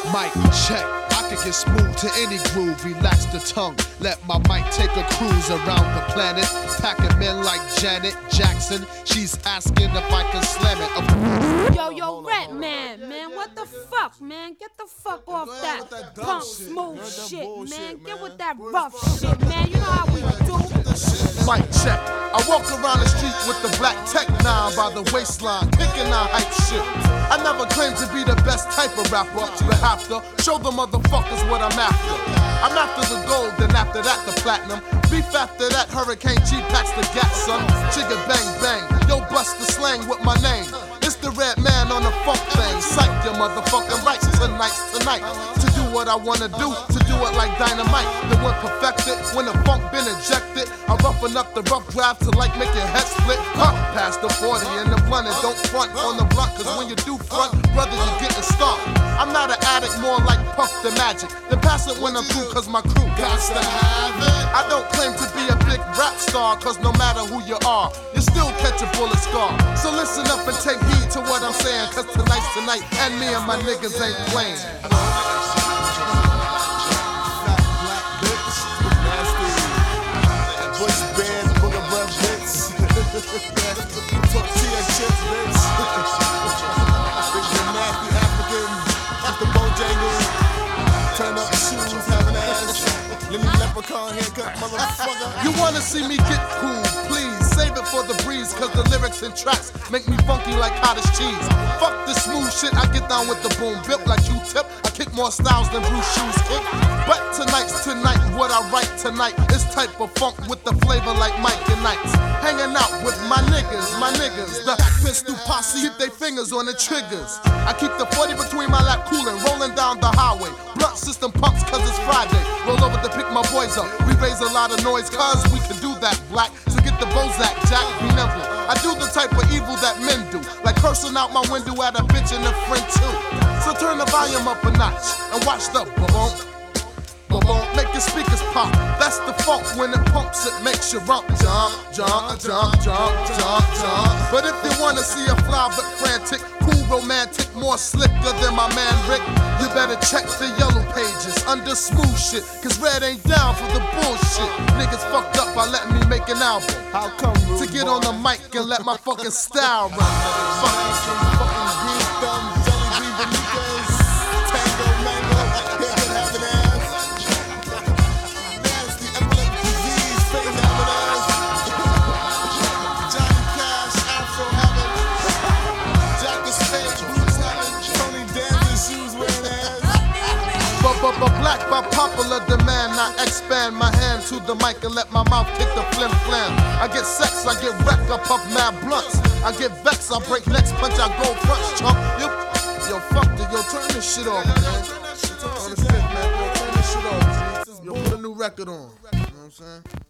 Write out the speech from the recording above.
Mic check, I can get smooth to any groove. Relax the tongue, let my mic take a cruise around the planet. Packing men like Janet Jackson. She's asking if I can slam it. Yo, Rat Man, what the fuck, man? Get the fuck off that punk smooth shit, man. Get with that rough shit, man. You know how we do. Mic check. I walk around the street with the black tech 9 by the waistline, kicking out hype shit. I never claimed to be the best type of rapper, but have to show the motherfuckers what I'm after. I'm after the gold, then after that the platinum. Beef after that, Hurricane G packs the gat, son. Chigga bang bang, yo bust the slang with my name. It's the Red Man on the funk thing. Psych your motherfucking rights tonight. To do what I wanna do, to do it like dynamite. Then when perfected, when the funk been injected, I roughen up the rough draft to like make your head split. Past the 40 and the blunt, and don't front on the blunt, cause when you do front, brother, you getting stomped. I'm not an addict, more like Puff the Magic. Then pass it when I'm through, cause my crew got to have it. I don't claim to be a big rap star, cause no matter who you are, you still catch a bullet scar. So listen up and take heed to what I'm saying, cause tonight's tonight, and me and my niggas ain't playing. You wanna see me get cool, please save it for the breeze, cause the lyrics and tracks make me funky like cottage cheese. Fuck this smooth shit, I get down with the boom. Built like Q-tip, I kick more styles than Bruce Shoes kick. But tonight's tonight, what I write tonight is type of funk with the flavor like Mike and Knights. Hanging out with my niggas, the pistol posse, keep they fingers on the triggers. I keep the 40 between my lap coolin', rolling down the highway. Blunt system pumps cause it's Friday. Roll over to pick my boys up. We raise a lot of noise cause we can do that, black. So get the Bozak, Jack, be nimble. I do the type of evil that men do, like cursing out my window at a bitch and a friend too. So turn the volume up a notch and watch the boom. Make your speakers pop. That's the funk when it pumps, it makes you jump. But if you wanna see a fly but frantic, cool, romantic, more slicker than my man Rick, you better check the yellow pages under smooth shit, cause Red ain't down for the bullshit. Niggas fucked up by letting me make an album. How come, to get on the mic and let my fucking style run. But black by popular demand, I expand my hand to the mic and let my mouth kick the flim flam. I get sex, I get wrecked, I puff mad blunts. I get vexed, I break necks, punch, I go front, chump. Yo, fuck it, yo, turn this shit off, man. Turn this shit off, G. Yo, put a new record on. You know what I'm saying?